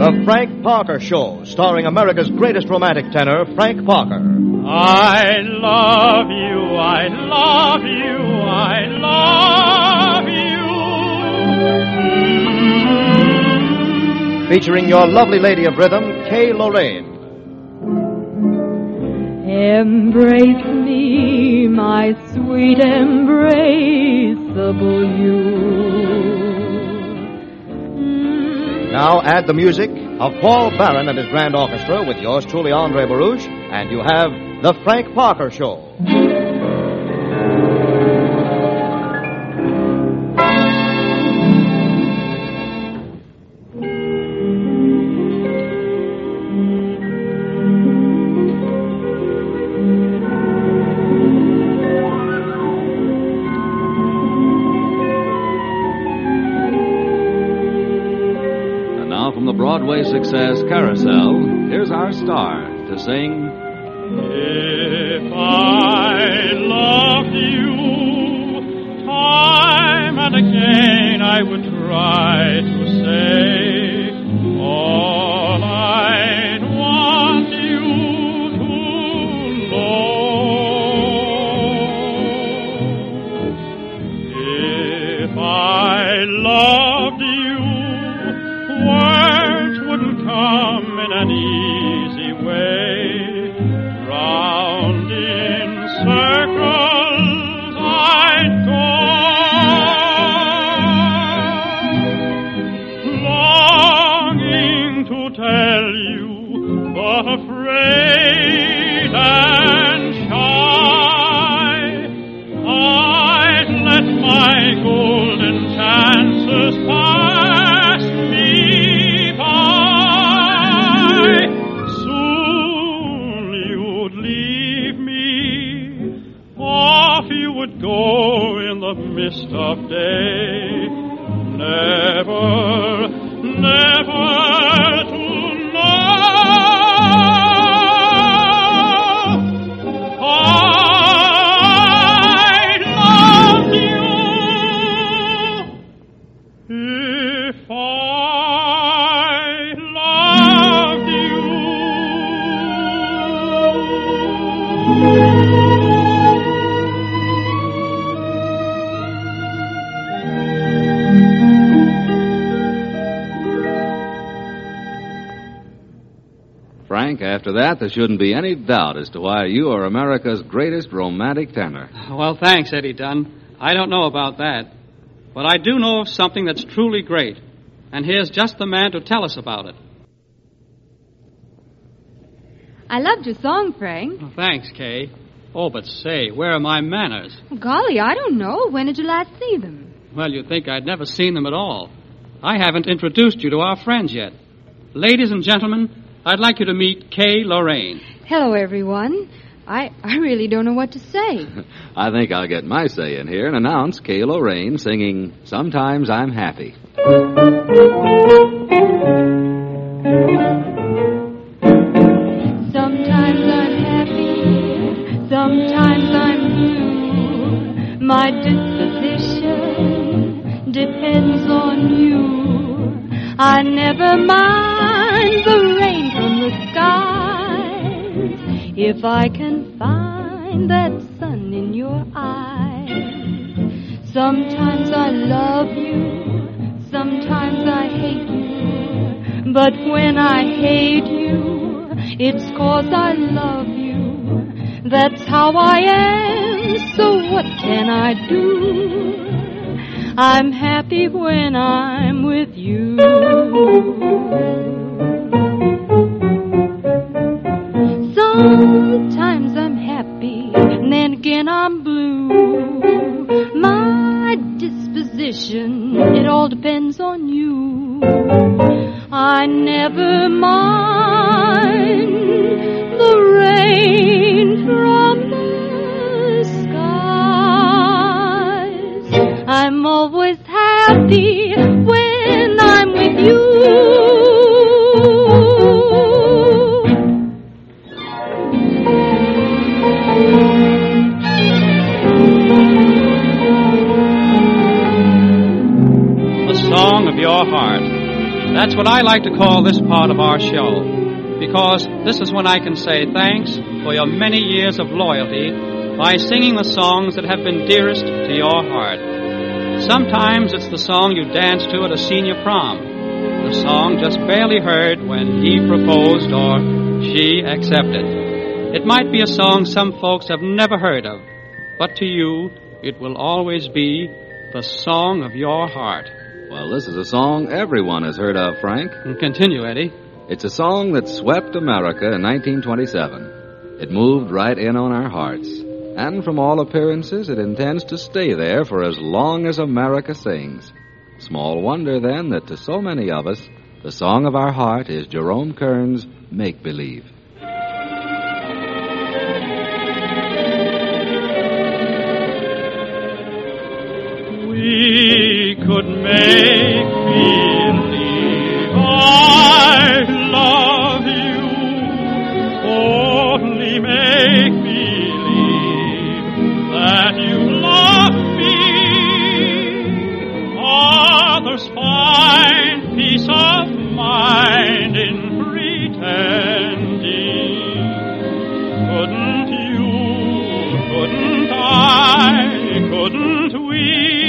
The Frank Parker Show, starring America's greatest romantic tenor, Frank Parker. I love you, I love you, I love you. Featuring your lovely lady of rhythm, Kay Lorraine. Embrace me, my sweet embraceable you. Now add the music of Paul Barron and his grand orchestra with yours truly, Andre Baruch, and you have The Frank Parker Show. Broadway success Carousel, here's our star to sing If I loved you, time and again I would try to say all I'd want you to know. If I loved you, words wouldn't come in an easy way. Round in circles I'd go, longing to tell you, but afraid and shy. I'd let my golden chances pass me by. Soon you'd leave me, off you would go in the mist of day, never, never to know. I loved you if I loved you. Frank. After that, there shouldn't be any doubt as to why you are America's greatest romantic tenor. Well, thanks, Eddie Dunn. I don't know about that. But I do know of something that's truly great. And here's just the man to tell us about it. I loved your song, Frank. Oh, thanks, Kay. Oh, but say, where are my manners? Golly, I don't know. When did you last see them? Well, you'd think I'd never seen them at all. I haven't introduced you to our friends yet. Ladies and gentlemen, I'd like you to meet Kay Lorraine. Hello, everyone. I really don't know what to say. I think I'll get my say in here and announce Kay Lorraine singing Sometimes I'm Happy. Sometimes I'm happy, sometimes I'm blue. My disposition depends on you. I never mind the rain from the skies if I can find that sun in your eyes. Sometimes I love you, sometimes I hate you. But when I hate you, it's 'cause I love you. That's how I am, so what can I do? I'm happy when I'm with you. Sometimes I'm happy, and then again I'm blue. My disposition, it all depends on you. I never mind the rain from the skies. I'm always happy when I'm with you. The song of your heart. That's what I like to call this part of our show, because this is when I can say thanks for your many years of loyalty by singing the songs that have been dearest to your heart. Sometimes it's the song you danced to at a senior prom, the song just barely heard when he proposed or she accepted. It might be a song some folks have never heard of, but to you, it will always be the song of your heart. Well, this is a song everyone has heard of, Frank. Continue, Eddie. It's a song that swept America in 1927. It moved right in on our hearts. And from all appearances, it intends to stay there for as long as America sings. Small wonder, then, that to so many of us, the song of our heart is Jerome Kern's Make Believe. We could make believe I love you, only make believe that you love me. Others find peace of mind in pretending. Couldn't you, couldn't I, couldn't we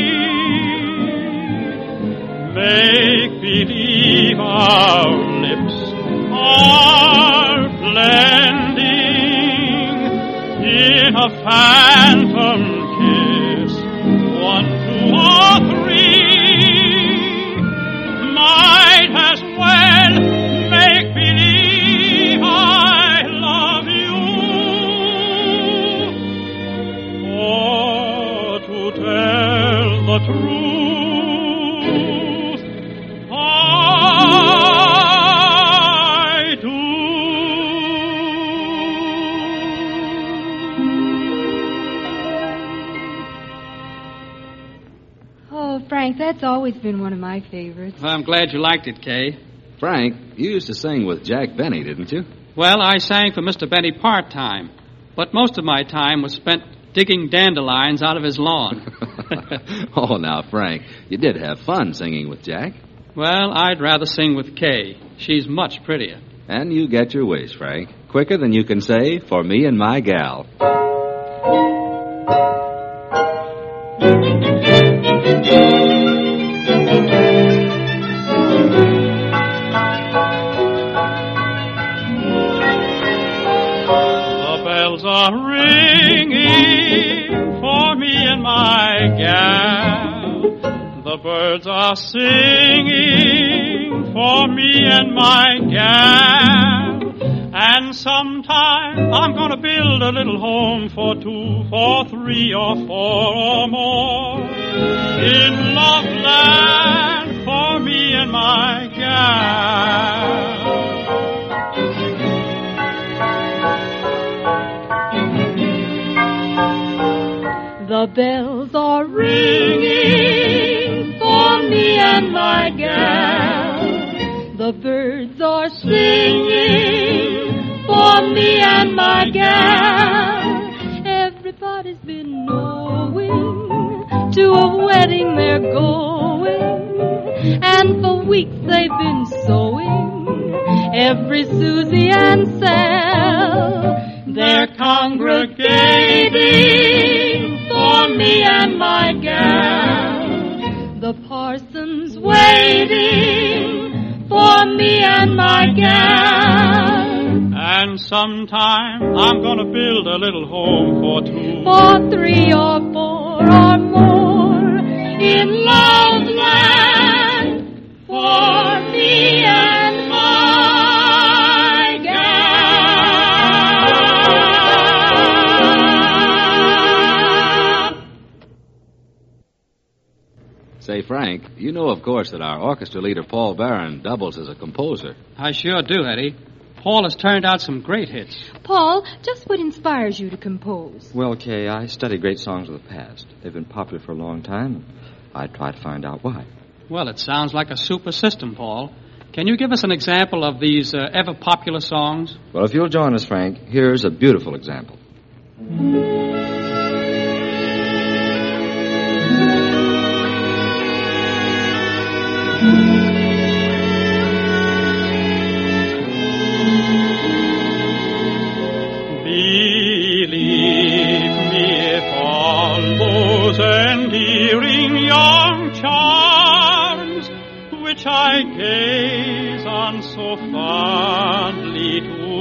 make believe our lips are blending in a phantom kiss, 1, 2, or 3, might as well make believe I love you, or to tell the truth, I do. Oh, Frank, that's always been one of my favorites. Well, I'm glad you liked it, Kay. Frank, you used to sing with Jack Benny, didn't you? Well, I sang for Mr. Benny part-time, but most of my time was spent digging dandelions out of his lawn. Oh, now, Frank, you did have fun singing with Jack. Well, I'd rather sing with Kay. She's much prettier. And you get your wish, Frank. Quicker than you can say, for me and my gal. The bells are ringing for me and my gal. The birds are singing for me and my gal. And sometime I'm gonna build a little home for 2, for 3, or 4 or more in Love Land for me and my gal. The bells are ringing for me and my gal. The birds are singing for me and my gal. Everybody's been knowing to a wedding they're going, and for weeks they've been sewing every Susie and Sal. They're congregating for me and my gal. The parson's waiting for me and my gal. And sometime I'm gonna build a little home for 2, for 3 or 4 or more in Love Land for me and my gal. Say, Frank, you know, of course, that our orchestra leader, Paul Barron, doubles as a composer. I sure do, Eddie. Paul has turned out some great hits. Paul, just what inspires you to compose? Well, Kay, I study great songs of the past. They've been popular for a long time. I try to find out why. Well, it sounds like a super system, Paul. Can you give us an example of these ever-popular songs? Well, if you'll join us, Frank, here's a beautiful example. charms which I gaze on so fondly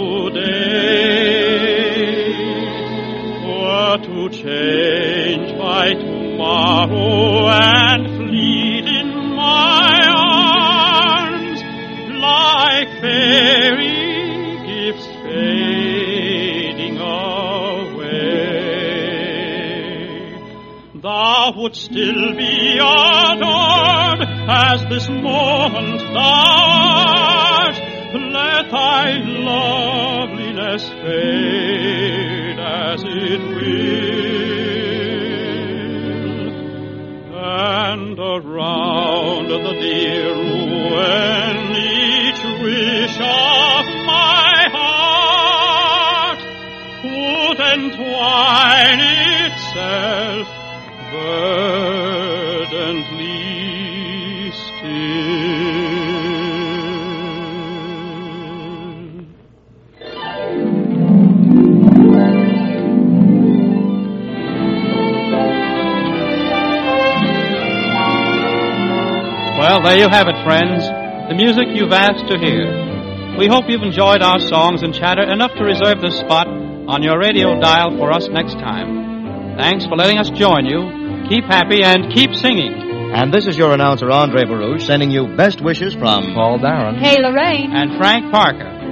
today were to change by tomorrow and fleet in my arms like fairy gifts fading away. Thou wouldst still be adored as this moment thou art. Let thy loveliness fade as it will, and around the dear ruin each wish of my heart would entwine itself verdantly still. Well, there you have it, friends. The music you've asked to hear. We hope you've enjoyed our songs and chatter enough to reserve this spot on your radio dial for us next time. Thanks for letting us join you. Keep happy and keep singing. And this is your announcer, Andre Baruch, sending you best wishes from Paul Barron. Kay Lorraine. And Frank Parker.